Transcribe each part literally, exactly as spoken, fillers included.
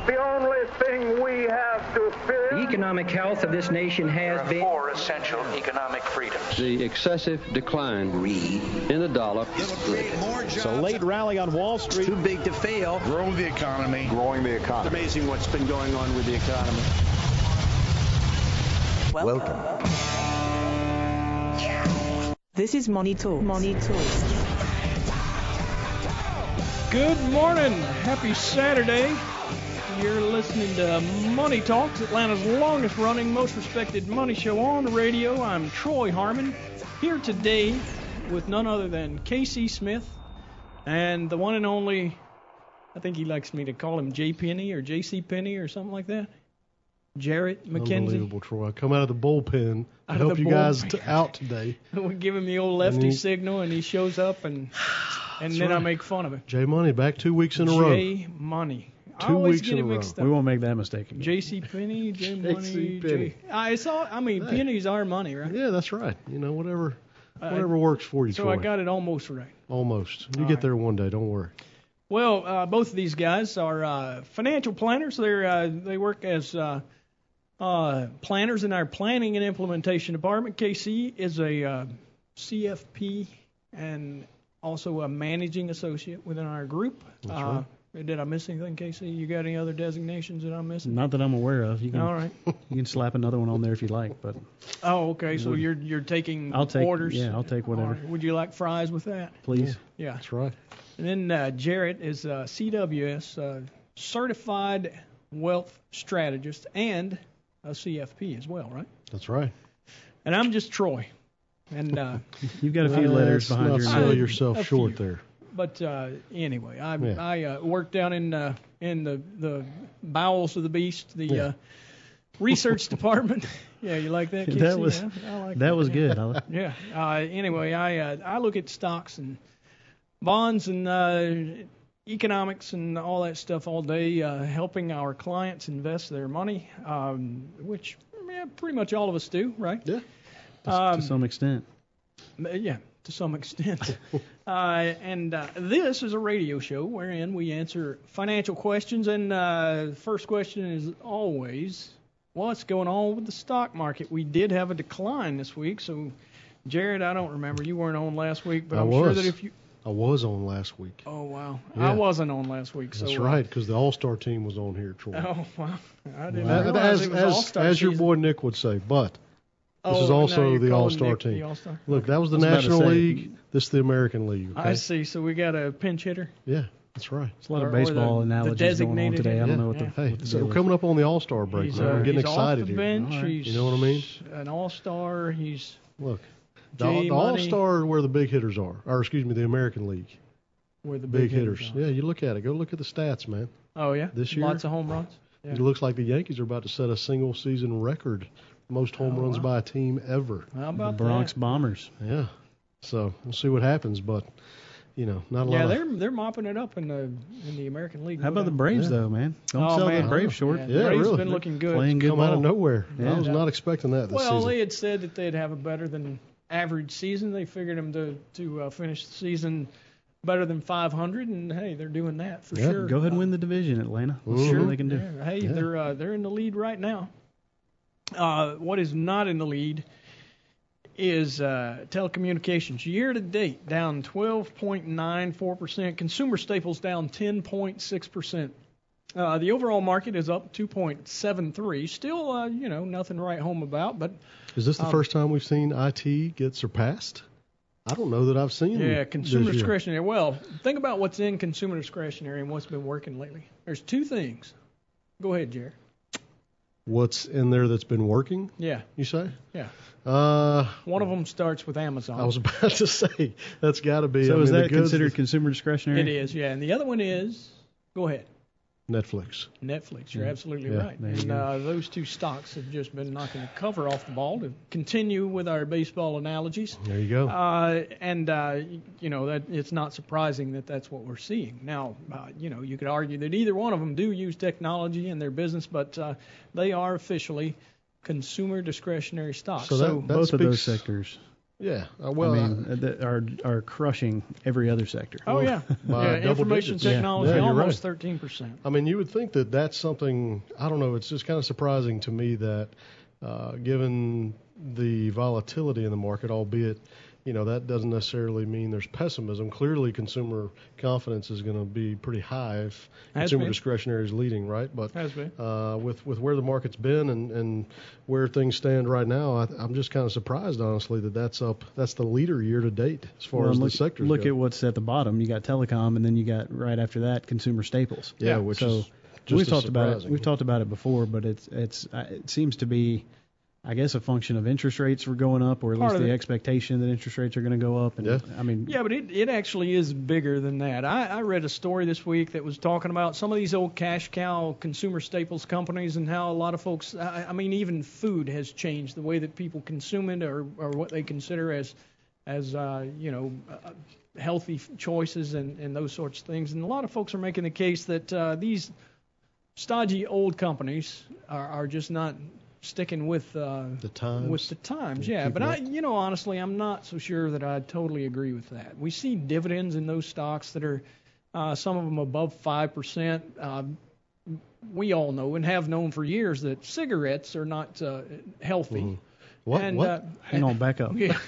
The only thing we have to fear. The economic health of this nation has been. Four essential economic freedoms. The excessive decline in the dollar is good. So late rally on Wall Street. Too big to fail. Grow the economy. Growing the economy. It's amazing what's been going on with the economy. Welcome. Welcome. This is Money Talks. Money Talks. Good morning. Happy Saturday. You're listening to Money Talks, Atlanta's longest running, most respected money show on the radio. I'm Troy Harmon, here today with none other than K C Smith and the one and only, I think he likes me to call him J Penny or J C Penny or something like that, Jarrett McKenzie. Unbelievable, Troy. I come out of the bullpen to help you guys t- out today. We give him the old lefty he, signal, and he shows up, and and then right. I make fun of him. J Money back two weeks in a row. J Money. Two I always weeks get in it a mixed row. up. We won't make that mistake again. J C Penny, J Money, J C Penny. J. I saw. I mean, hey. Penny's our money, right? Yeah, that's right. You know, whatever, whatever uh, works for you. So Troy. I got it almost right. Almost. You All get right. there one day. Don't worry. Well, uh, both of these guys are uh, financial planners. They're uh, they work as uh, uh, planners in our planning and implementation department. K C is a uh, C F P and also a managing associate within our group. That's uh, right. Did I miss anything, K C? You got any other designations that I'm missing? Not that I'm aware of. You can, All right. You can slap another one on there if you like, but. Oh, okay. So you're you're taking I'll take, orders. Yeah, I'll take whatever. Right. Would you like fries with that? Please. Yeah. That's right. And then uh, Jarrett is a C W S uh, certified wealth strategist and a C F P as well, right? That's right. And I'm just Troy. And uh, you've got a few uh, letters behind not your sell name. yourself A short few. there. But uh, anyway, I Yeah. I uh, work down in uh, in the, the bowels of the beast, the Yeah. uh, research department. Yeah, you like that? K C? That was yeah, I like that that was yeah. good. I like Yeah. Uh, anyway, I uh, I look at stocks and bonds and uh, economics and all that stuff all day, uh, helping our clients invest their money, um, which yeah, pretty much all of us do, right? Yeah. Um, to some extent. Yeah, to some extent. uh, and uh, this is a radio show wherein we answer financial questions. And uh, the first question is always, what's going on with the stock market? We did have a decline this week. So, Jared, I don't remember. You weren't on last week, but I I'm was. sure that if you... I was on last week. Oh, wow. Yeah. I wasn't on last week. So, That's uh, right, because the All-Star team was on here, Troy. Oh, wow. I didn't Well, realize as it was as, All-Star as your season. boy Nick would say, but this Oh, is now also you're the calling All-Star Nick team. the All-Star? Look, that was the I was about to National say- League. This is the American League. Okay? I see. So we got a pinch hitter. Yeah, that's right. There's a lot of Or- or baseball the- the analogies going on designated today. I hitter. don't know what Yeah. the. Hey, what the so deal we're is. coming up on the All-Star break. He's, man. uh, We're getting he's excited off the here. bench. All right. He's You know what I mean? An all-star. He's Look, the, J the Money. All-Star are where the big hitters are, or excuse me, the American League. where the Big, big, hitters. are. Yeah, you look at it. Go look at the stats, man. Oh yeah. This year? Lots of home runs. Yeah. It looks like the Yankees are about to set a single-season record, most home Oh, runs wow. by a team ever. How The about Bronx that? Bombers. Yeah. So we'll see what happens, but you know, not a Yeah, lot. they're Of, they're mopping it up in the in the American League. How no about the doubt. Braves Yeah. though, man? Don't Oh, sell man. the Braves short. Yeah, Yeah, the Braves really. been looking good. Playing good come ball. out of nowhere. Yeah. I was not expecting that this Well, season. they had said that they'd have a better than average season. They figured them to to uh, finish the season better than five hundred, and hey, they're doing that for Yeah, sure. Go ahead and Uh, win the division, Atlanta. Let's see Mhm. what they can do. Yeah, hey, Yeah. they're uh, they're in the lead right now. Uh, what is not in the lead is uh, telecommunications. Year to date, down twelve point nine four percent. Consumer staples down ten point six percent. Uh, the overall market is up two point seven three. Still, uh, you know, nothing to write home about, but Is this the um, first time we've seen I T get surpassed? I don't know that I've seen. yeah, consumer this year. discretionary. Well, think about what's in consumer discretionary and what's been working lately. There's two things. Go ahead, Jerry. What's in there that's been working? Yeah, You say? yeah. Uh, One of them starts with Amazon. I was about to say that's got to be. So I is mean, the that goods considered that- consumer discretionary? It is, yeah. And the other one is, go ahead, Netflix? Netflix. You're Yeah. absolutely Yeah, right. there you And go. uh, those two stocks have just been knocking the cover off the ball. To continue with our baseball analogies, There you go. uh, and uh, you know that it's not surprising that that's what we're seeing now. Uh, you know, you could argue that either one of them do use technology in their business, but uh, they are officially consumer discretionary stocks. So So, that- that Both of those speaks- sectors. Yeah. Uh, well, I mean, uh, that are are crushing every other sector. Oh yeah, by yeah. double Information digits. technology Yeah, you're almost right. thirteen percent. I mean, you would think that that's something, I don't know, it's just kind of surprising to me that uh, given the volatility in the market, albeit, you know, that doesn't necessarily mean there's pessimism. Clearly, consumer confidence is going to be pretty high if Has consumer been. discretionary is leading, right? But Has been. uh, with with where the market's been and, and where things stand right now, I, I'm just kind of surprised, honestly, that that's up. That's the leader year to date as far Well, as look, the sectors look go. at what's at the bottom. You got telecom, and then you got right after that consumer staples. yeah, yeah, which so is just we've as talked about it. surprising. We've talked about it before, but it's it's uh, it seems to be, I guess, a function of interest rates were going up, or at Part least of the it. expectation that interest rates are going to go up. And Yeah. I mean, Yeah, but it, it actually is bigger than that. I, I read a story this week that was talking about some of these old cash cow consumer staples companies and how a lot of folks, I, I mean, even food has changed, the way that people consume it or, or what they consider as, as uh, you know, uh, healthy f- choices and, and those sorts of things. And a lot of folks are making the case that uh, these stodgy old companies are, are just not sticking with uh, The times. with the times, Yeah, yeah. keep But it I, up. you know, honestly, I'm not so sure that I totally agree with that. We see dividends in those stocks that are uh, some of them above five percent. Uh, we all know and have known for years that cigarettes are not uh, healthy. Mhm. What? And, what? Uh, hang on, back up. yeah.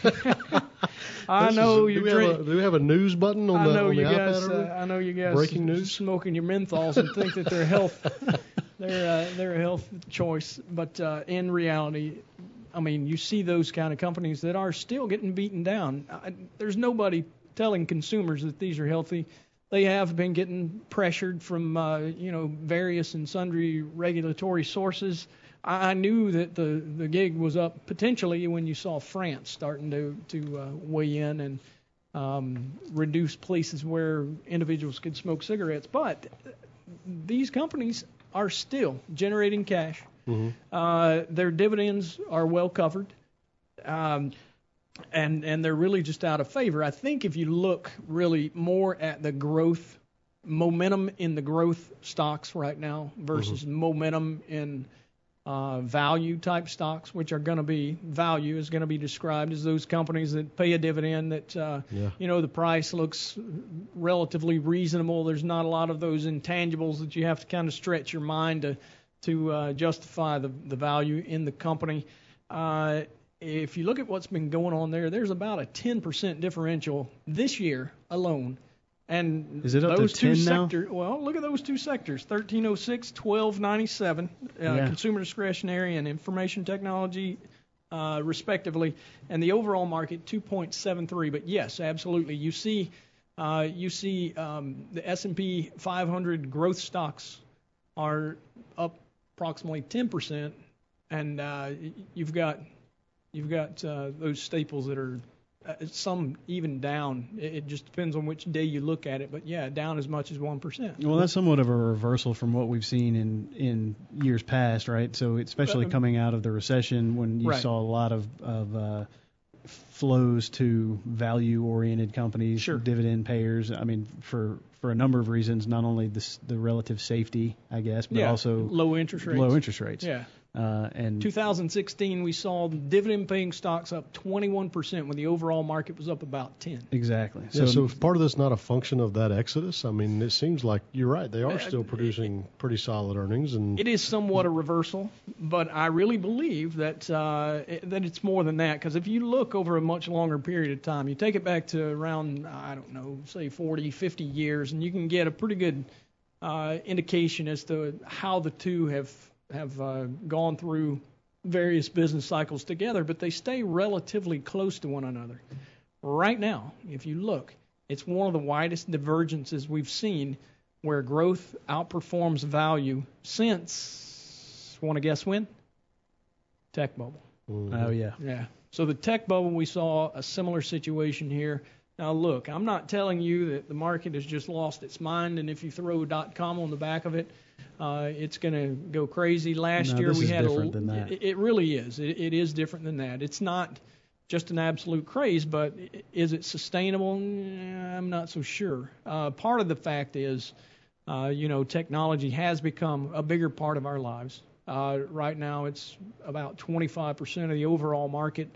I This know is, you do we, have drink. a, do we have a news button on I the, know on the you iPad guys. over Uh, there? I know you guys. Breaking news? Smoking your menthols and think that they're health. they're uh, they're a health choice, but uh, in reality, I mean, you see those kind of companies that are still getting beaten down. I, there's nobody telling consumers that these are healthy. They have been getting pressured from uh, you know various and sundry regulatory sources. I, I knew that the the gig was up potentially when you saw France starting to to uh, weigh in and um, reduce places where individuals could smoke cigarettes. But these companies are still generating cash. Mm-hmm. Uh, their dividends are well covered, um, and and they're really just out of favor. I think if you look really more at the growth momentum in the growth stocks right now versus Mm-hmm. momentum in uh, value type stocks, which are going to be value is going to be described as those companies that pay a dividend that uh, Yeah. you know the price looks relatively reasonable. There's not a lot of those intangibles that you have to kind of stretch your mind to to uh, justify the the value in the company. Uh, if you look at what's been going on there, there's about a ten percent differential this year alone. And Is it up to those two ten now? sectors, well, look at those two sectors, thirteen oh six, twelve ninety-seven, uh, Yeah. consumer discretionary and information technology, uh, respectively, and the overall market two point seven three. But yes, absolutely, you see, uh, you see um, the S and P five hundred growth stocks are up approximately ten percent, and uh, y- you've got you've got uh, those staples that are uh, some even down. It, it just depends on which day you look at it, but yeah, down as much as one percent. Well, that's somewhat of a reversal from what we've seen in, in years past, right? So especially Uh, coming out of the recession when you Right. saw a lot of, of uh, flows to value-oriented companies, Sure. dividend payers. I mean, for, for a number of reasons, not only this, the relative safety, I guess, but yeah, also low interest rates. low interest rates. Yeah. Uh, and two thousand sixteen, we saw dividend-paying stocks up twenty-one percent when the overall market was up about ten. exactly. Yeah, so if part of this not a function of that exodus? I mean, it seems like you're right. They are Uh, still producing pretty solid earnings, and It is somewhat a reversal, but I really believe that uh, it- that it's more than that. Because if you look over a much longer period of time, you take it back to around, I don't know, say forty, fifty years, and you can get a pretty good uh, indication as to how the two have have uh, gone through various business cycles together, but they stay relatively close to one another. Right now, if you look, it's one of the widest divergences we've seen where growth outperforms value since, want to guess when? Tech bubble. oh, yeah. Yeah. So the tech bubble, we saw a similar situation here. Now, look, I'm not telling you that the market has just lost its mind, and if you throw .com on the back of it, uh, it's going to go crazy. Last No, year this we is had different a, than that. It, it really is. It, it is different than that. It's not just an absolute craze, but i- is it sustainable? Mm, I'm not so sure. Uh, part of the fact is, uh, you know, technology has become a bigger part of our lives. Uh, right now, it's about twenty-five percent of the overall market.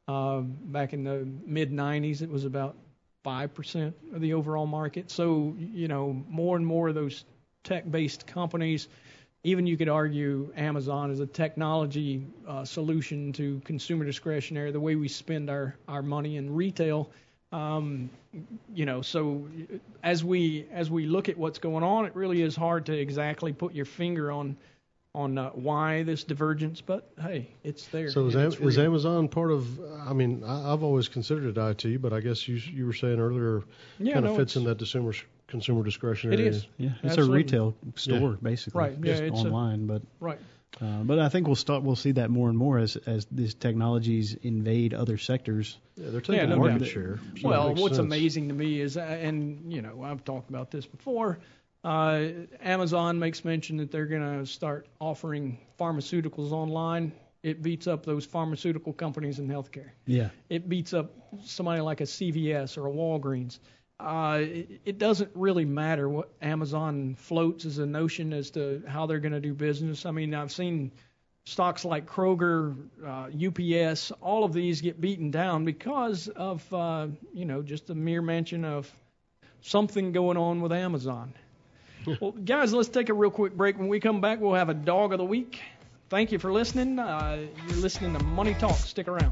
Uh, back in the mid nineties, it was about five percent of the overall market. So, you know, more and more of those tech-based companies, even you could argue Amazon is a technology uh, solution to consumer discretionary, the way we spend our, our money in retail. Um, you know, so as we as we look at what's going on, it really is hard to exactly put your finger on on uh, why this divergence, but hey, it's there. So is, it's Am- is Amazon part of? I mean, I, I've always considered it I T, but I guess you you were saying earlier, yeah, kind of no, fits in that consumer consumer discretionary. It is. Yeah, it's Absolutely. a retail store Yeah. basically, Right, yeah, just it's a- online. But right. uh, but I think we'll start we'll see that more and more as as these technologies invade other sectors. Yeah, they're taking Yeah, no market doubt. share. So Well, it makes what's sense. amazing to me is, uh, and you know, I've talked about this before. Uh, Amazon makes mention that they're going to start offering pharmaceuticals online. It beats up those pharmaceutical companies in healthcare. Yeah, It beats up somebody like a C V S or a Walgreens. Uh, it, it doesn't really matter what Amazon floats as a notion as to how they're going to do business. I mean, I've seen stocks like Kroger, uh, U P S, all of these get beaten down because of, uh, you know, just the mere mention of something going on with Amazon. Well, guys, let's take a real quick break. When we come back, we'll have a dog of the week. Thank you for listening. Uh, you're listening to Money Talk. Stick around.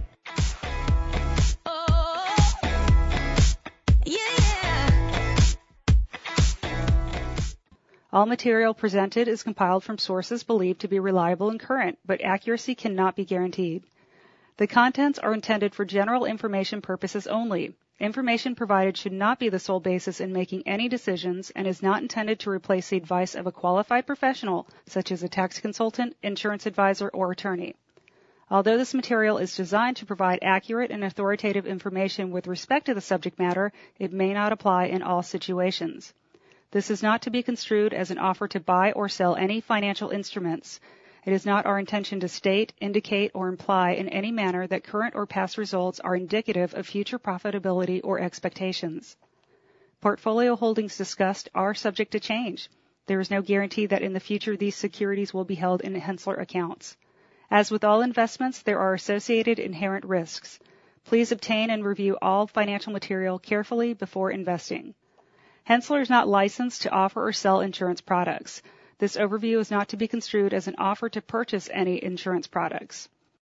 All material presented is compiled from sources believed to be reliable and current, but accuracy cannot be guaranteed. The contents are intended for general information purposes only. Information provided should not be the sole basis in making any decisions and is not intended to replace the advice of a qualified professional, such as a tax consultant, insurance advisor, or attorney. Although this material is designed to provide accurate and authoritative information with respect to the subject matter, it may not apply in all situations. This is not to be construed as an offer to buy or sell any financial instruments. It is not our intention to state, indicate, or imply in any manner that current or past results are indicative of future profitability or expectations. Portfolio holdings discussed are subject to change. There is no guarantee that in the future these securities will be held in Hensler accounts. As with all investments, there are associated inherent risks. Please obtain and review all financial material carefully before investing. Hensler is not licensed to offer or sell insurance products. This overview is not to be construed as an offer to purchase any insurance products.